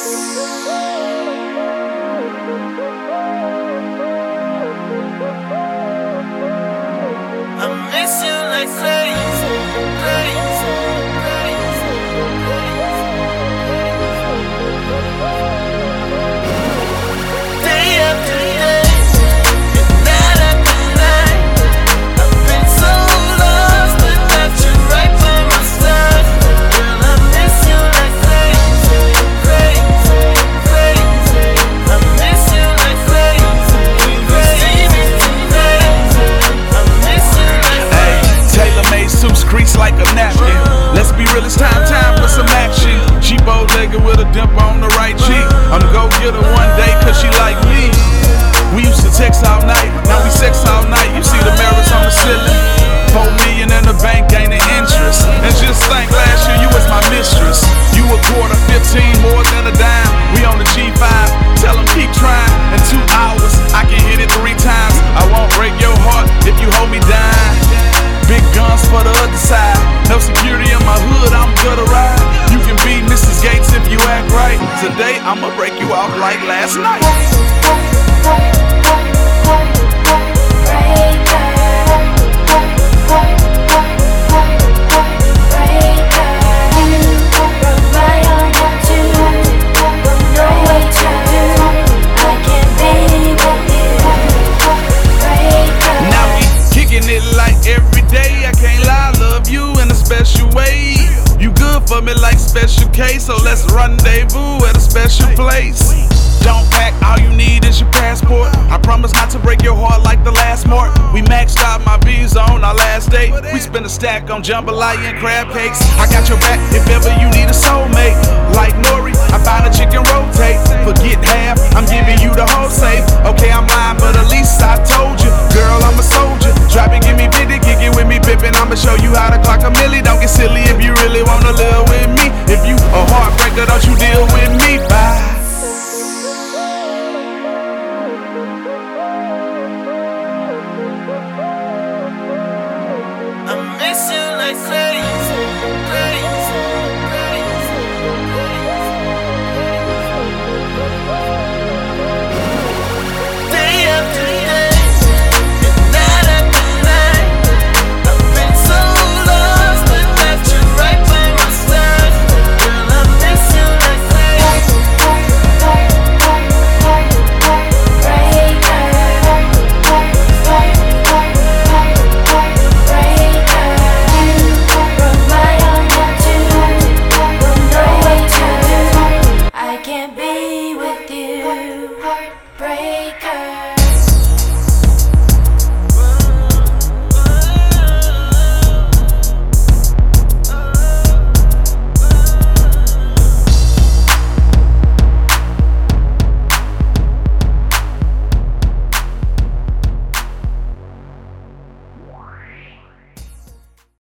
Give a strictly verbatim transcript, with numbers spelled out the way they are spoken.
I miss you like crazy, crazy, crazy, crazy. Day after day, and night after night, I've been so lost without you right by my side. Girl, I miss you like crazy, crazy, crazy. I miss you like crazy, crazy, crazy. I miss you like crazy. Tailor-made suits crease like a napkin. Let's be real, it's time, time for some action. She bow-legged with a dimple on the right cheek. I'm go get her one day cause she like me. We used to text all night, now we sex all night. You see the mirrors on the ceiling. Four million in the bank ain't an interest. And just think, last year you was my mistress. You a quarter, fifteen more than a dime. We on the G five, tell them keep trying. In two hours, I can hit it three times. I won't break your heart if you hold me down. Big guns for the other side. No security in my hood, I'm gonna ride. You can be Missus Gates if you act right. Today, I'ma break you off like last night. Now we kicking it like every day. I can't lie, I love you in a special way. You good for me like Special K, so let's rendezvous at a special place. Don't pack, all you need is your passport. I promise not to break your heart like the last mark. We maxed out my visa on our last date. We spent a stack on jambalaya and crab cakes. I got your back if ever you need a soulmate. Like Nori, I buy the chicken rotate. Forget half, I'm giving you the whole safe. Okay, I'm lying, but at least I told you. Girl, I'm a soldier. Drop it, give me fifty, kick it with me, pippin'. I'ma show you how to clock a milli. Don't get silly if you really wanna live with me. If you a heartbreaker, don't you deal with me.